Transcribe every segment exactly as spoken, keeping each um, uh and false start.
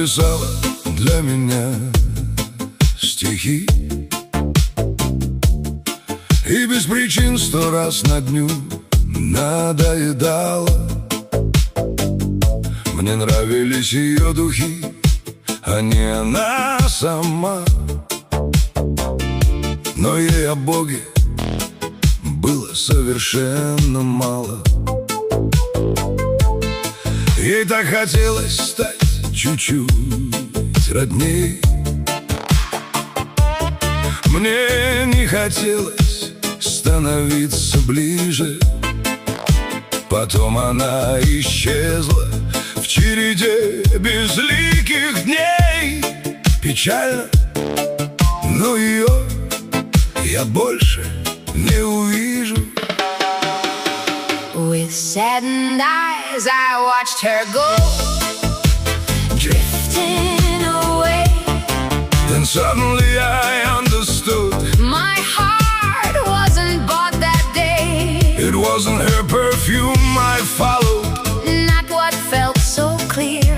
писала для меня стихи, и без причин сто раз на дню надоедала. Мне нравились ее духи, а не она сама. Но ей о Боге было совершенно мало. Ей так хотелось стать чуть-чуть родней. Мне не хотелось становиться ближе. Потом она исчезла в череде безликих дней. Печально, но ее я больше не увижу. With saddened eyes I watched her go, drifting away. Then suddenly I understood. My heart wasn't bought that day. It wasn't her perfume I followed, not what felt so clear.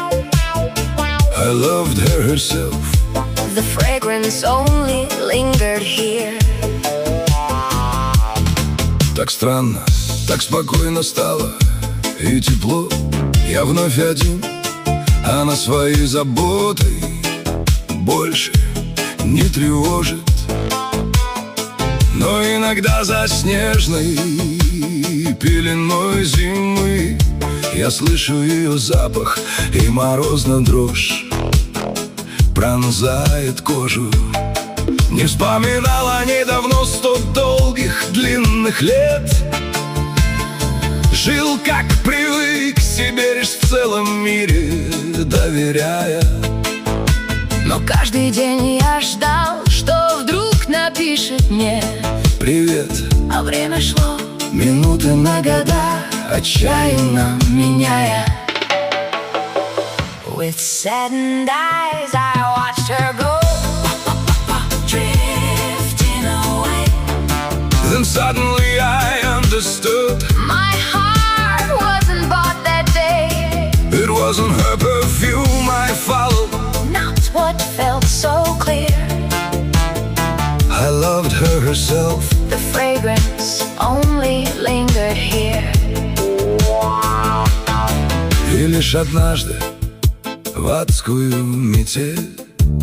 I loved her herself. The fragrance only lingered here. Так странно, так спокойно стало и тепло. Я вновь один, она своей заботой больше не тревожит. Но иногда за снежной пеленой зимы я слышу ее запах, и морозно дрожь пронзает кожу. Не вспоминал о ней давно, сто долгих длинных лет. Жил как привык себе, лишь в целом мире доверяя. Но каждый день я ждал, что вдруг напишет мне привет. А время шло, минуты на года, отчаянно меняя. With saddened eyes I watched her go, drifting away. Then suddenly I understood. My heart wasn't bought that day. It wasn't her perfume I followed, not what felt so clear. I loved her herself. The fragrance only lingered here. И лишь однажды в адскую метель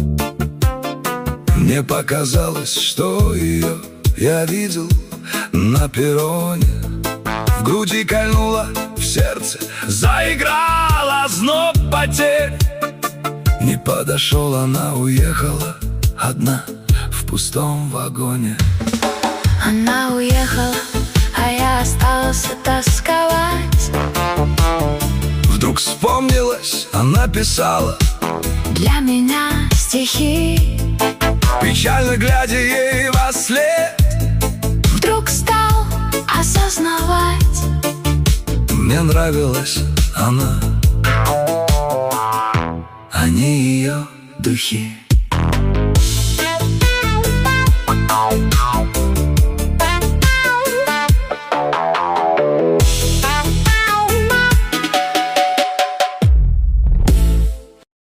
мне показалось, что ее я видел на перроне. В груди кольнуло, в сердце заиграла озноб потерь. Не подошел, она уехала одна в пустом вагоне. Она уехала, а я остался тосковать. Вдруг вспомнилась, она писала для меня стихи, печально глядя ей во след. Вдруг стал осознавать, мне нравилась она, а не ее духи.